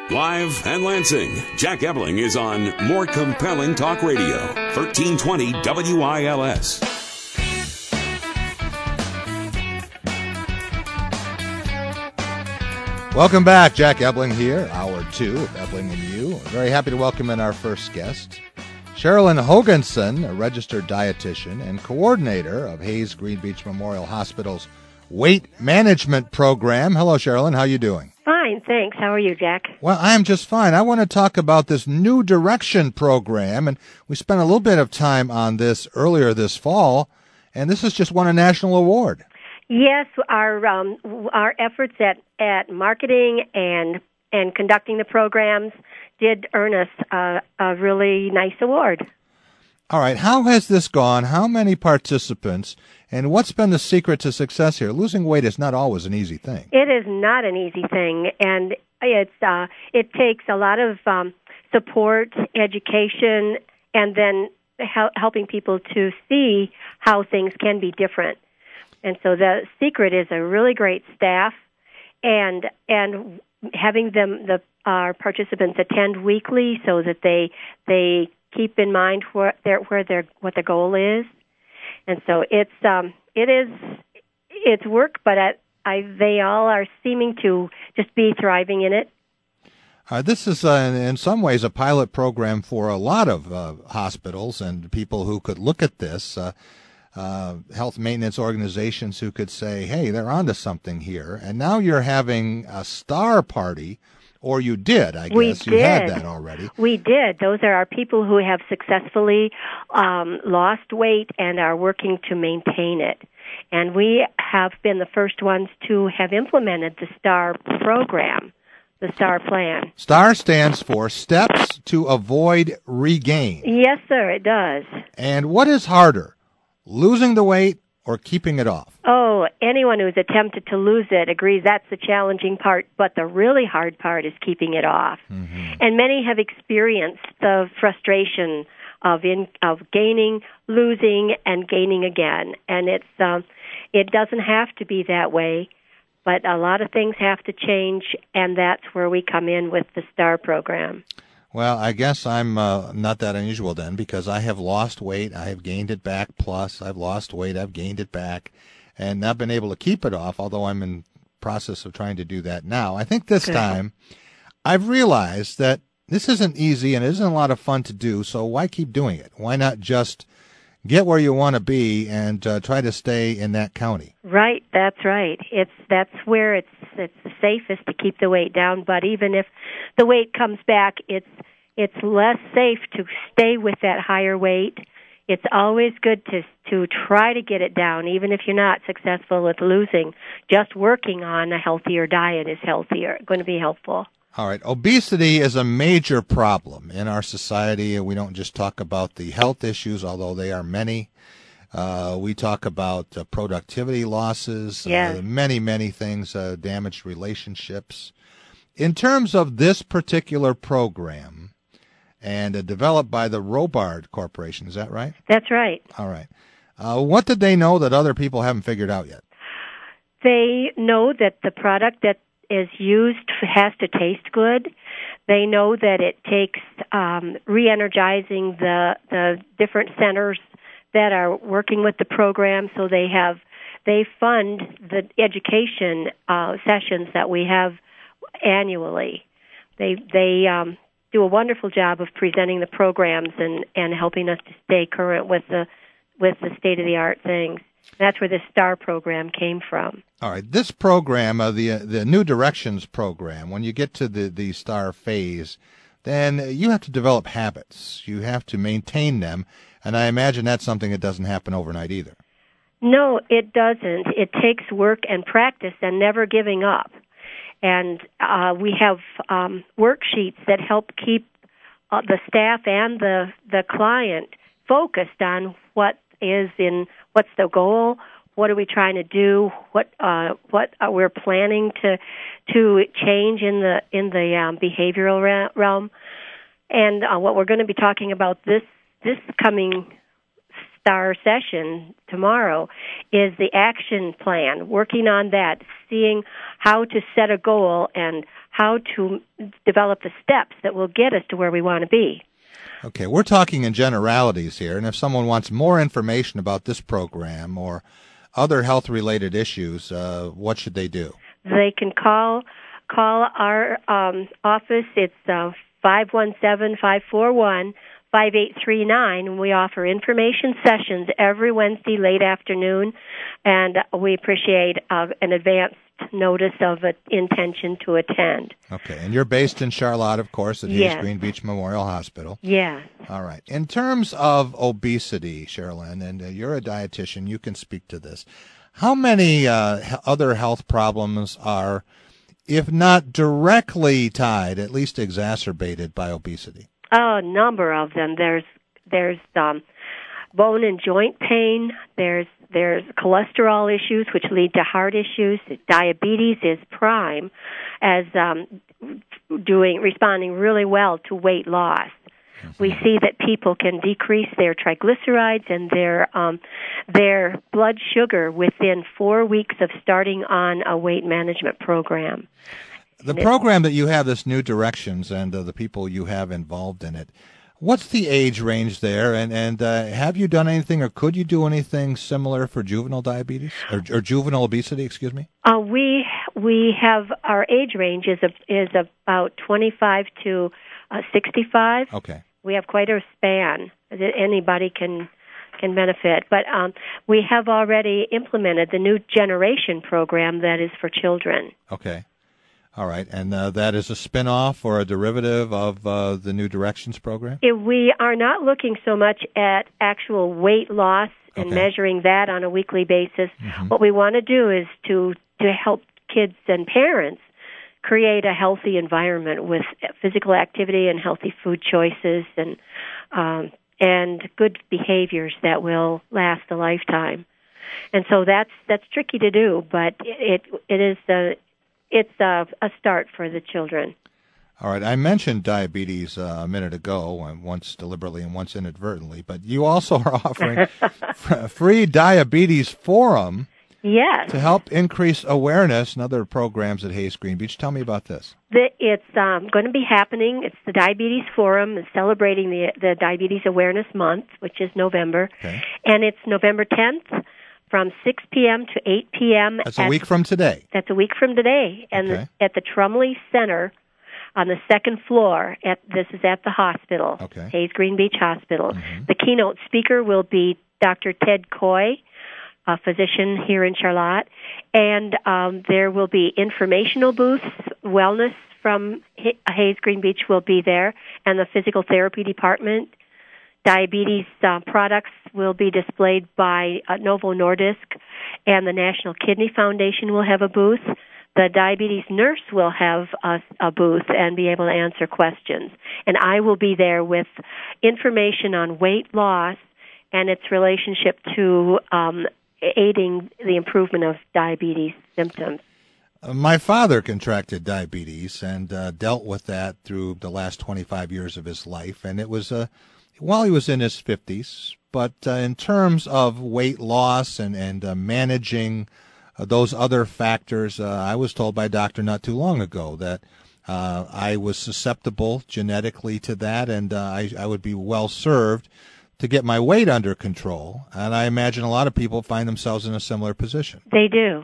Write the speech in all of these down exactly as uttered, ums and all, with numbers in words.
Live and Lansing, Jack Ebling is on More Compelling Talk Radio, thirteen twenty W I L S. Welcome back. Jack Ebling here, hour two of Ebling and You. We're very happy to welcome in our first guest, Sherilyn Hoganson, a registered dietitian and coordinator of Hayes Green Beach Memorial Hospital's weight management program. Hello, Sherilyn. How are you doing? Fine, thanks. How are you, Jack? Well, I am just fine. I want to talk about this New Direction program, and we spent a little bit of time on this earlier this fall, and this has just won a national award. Yes, our um, our efforts at, at marketing and and conducting the programs did earn us a, a really nice award. All right. How has this gone? How many participants? And what's been the secret to success here? Losing weight is not always an easy thing. It is not an easy thing, and it's uh, it takes a lot of um, support, education, and then hel- helping people to see how things can be different. And so the secret is a really great staff, and and having them the our participants attend weekly so that they they keep in mind where their where their what the goal is. And so it's um it is it's work, but I, I they all are seeming to just be thriving in it. Uh, this is, uh, in, in some ways, a pilot program for a lot of uh, hospitals and people who could look at this, uh, uh, health maintenance organizations who could say, hey, they're onto something here. And now you're having a star party, or you did, I guess. We you did. had that already. We did. Those are our people who have successfully um, lost weight and are working to maintain it. And we have been the first ones to have implemented the STAR program, the STAR plan. STAR stands for Steps to Avoid Regain. Yes, sir, it does. And what is harder, losing the weight or keeping it off? Oh, anyone who's attempted to lose it agrees that's the challenging part, but the really hard part is keeping it off. Mm-hmm. And many have experienced the frustration of in, of gaining, losing, and gaining again. And it's um, it doesn't have to be that way, but a lot of things have to change, and that's where we come in with the STAR program. Well, I guess I'm uh, not that unusual then, because I have lost weight, I have gained it back, plus I've lost weight, I've gained it back, and not been able to keep it off, although I'm in process of trying to do that now. I think this Good. time I've realized that this isn't easy and it isn't a lot of fun to do, so why keep doing it? Why not just get where you want to be and uh, try to stay in that county? Right, that's right. It's that's where it's it's the safest to keep the weight down, but even if the weight comes back, it's it's less safe to stay with that higher weight. It's always good to to try to get it down, even if you're not successful with losing. Just working on a healthier diet is healthier, going to be helpful. All right. Obesity is a major problem in our society. We don't just talk about the health issues, although they are many. Uh, we talk about uh, productivity losses, yes. uh, many, many things, uh, damaged relationships. In terms of this particular program, and uh, developed by the Robard Corporation, is that right? That's right. All right. Uh, what did they know that other people haven't figured out yet? They know that the product that is used has to taste good. They know that it takes um, re-energizing the the different centers that are working with the program, so they have they fund the education uh, sessions that we have annually. They they um, do a wonderful job of presenting the programs and, and helping us to stay current with the with the state of the art things. That's where the STAR program came from. All right, this program, uh, the uh, the New Directions program, when you get to the, the STAR phase, then you have to develop habits. You have to maintain them, and I imagine that's something that doesn't happen overnight either. No, it doesn't. It takes work and practice and never giving up. And uh, we have um, worksheets that help keep uh, the staff and the, the client focused on what is in what's the goal, what are we trying to do, what uh, what uh, we're planning to to change in the in the um, behavioral ra- realm, and uh, what we're going to be talking about this this coming STAR session tomorrow is the action plan. Working on that, seeing how to set a goal and how to develop the steps that will get us to where we want to be. Okay, we're talking in generalities here, and if someone wants more information about this program or other health-related issues, uh, what should they do? They can call call our um, office. It's uh, five one seven, five four one, five eight three nine, and we offer information sessions every Wednesday late afternoon, and we appreciate uh, an advance notice of an intention to attend. Okay, and you're based in Charlotte, of course, at Yes. Hayes Green Beach Memorial Hospital. Yes. All right. In terms of obesity, Sherilyn, and uh, you're a dietitian, you can speak to this. How many uh, h- other health problems are, if not directly tied, at least exacerbated by obesity? Oh, a number of them. There's there's um, bone and joint pain. There's there's cholesterol issues, which lead to heart issues. Diabetes is prime as um, doing responding really well to weight loss. Mm-hmm. We see that people can decrease their triglycerides and their um, their blood sugar within four weeks of starting on a weight management program. The program that you have, this New Directions, and uh, the people you have involved in it, what's the age range there? And, and uh, have you done anything, or could you do anything similar for juvenile diabetes, or, or juvenile obesity, excuse me? Uh, we we have, our age range is, a, is about twenty-five to sixty-five. Okay. We have quite a span that anybody can can benefit. But um, we have already implemented the New Generation program that is for children. Okay. All right, and uh, that is a spin-off or a derivative of uh, the New Directions program? If we are not looking so much at actual weight loss and Okay. measuring that on a weekly basis. Mm-hmm. What we want to do is to, to help kids and parents create a healthy environment with physical activity and healthy food choices and um, and good behaviors that will last a lifetime. And so that's that's tricky to do, but it it is a It's a, a start for the children. All right. I mentioned diabetes uh, a minute ago, and once deliberately and once inadvertently, but you also are offering a free diabetes forum Yes. to help increase awareness and other programs at Hayes Green Beach. Tell me about this. The, it's um, going to be happening. It's the Diabetes Forum. It's celebrating the, the Diabetes Awareness Month, which is November. Okay. And it's November tenth from six p.m. to eight p.m. That's a at- week from today. That's a week from today, and Okay. the, at the Trumley Center on the second floor. At this is at the hospital, Okay. Hayes Green Beach Hospital. Mhm. The keynote speaker will be Doctor Ted Coy, a physician here in Charlotte, and um, there will be informational booths. Wellness from Hay- Hayes Green Beach will be there, and the physical therapy department. Diabetes uh, products will be displayed by uh, Novo Nordisk, and the National Kidney Foundation will have a booth. The diabetes nurse will have a, a booth and be able to answer questions. And I will be there with information on weight loss and its relationship to um, aiding the improvement of diabetes symptoms. Uh, my father contracted diabetes and uh, dealt with that through the last twenty-five years of his life, and it was uh, while he was in his fifties. But uh, in terms of weight loss and, and uh, managing uh, those other factors, uh, I was told by a doctor not too long ago that uh, I was susceptible genetically to that, and uh, I, I would be well served to get my weight under control. And I imagine a lot of people find themselves in a similar position. They do.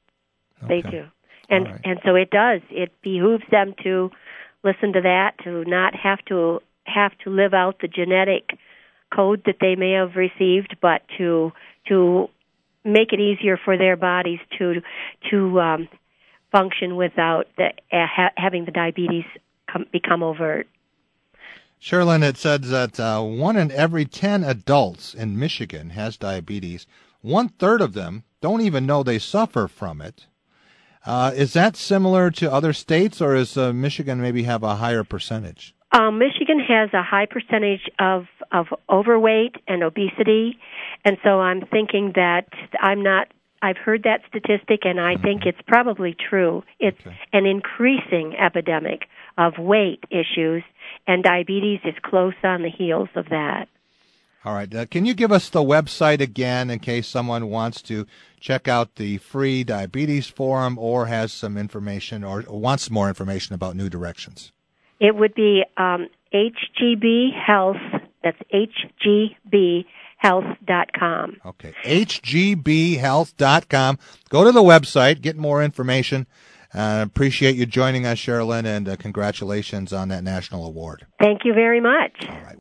They Okay. do. And All right. and so it does. It behooves them to listen to that, to not have to have to live out the genetic code that they may have received, but to to make it easier for their bodies to to um, function without the, uh, ha- having the diabetes come, become overt. Sherilyn, it says that uh, one in every ten adults in Michigan has diabetes. One third of them don't even know they suffer from it. Uh, is that similar to other states, or is uh, Michigan maybe have a higher percentage? Um, Michigan has a high percentage of, of overweight and obesity, and so I'm thinking that I'm not, I've heard that statistic, and I mm-hmm. think it's probably true. It's okay. An increasing epidemic of weight issues, and diabetes is close on the heels of that. All right. Uh, can you give us the website again in case someone wants to check out the free diabetes forum or has some information or wants more information about New Directions? It would be um, H G B Health. That's H G B health dot com. Okay. H G B health dot com. Go to the website, get more information. Uh, appreciate you joining us, Sherilyn, and uh, congratulations on that national award. Thank you very much. All right.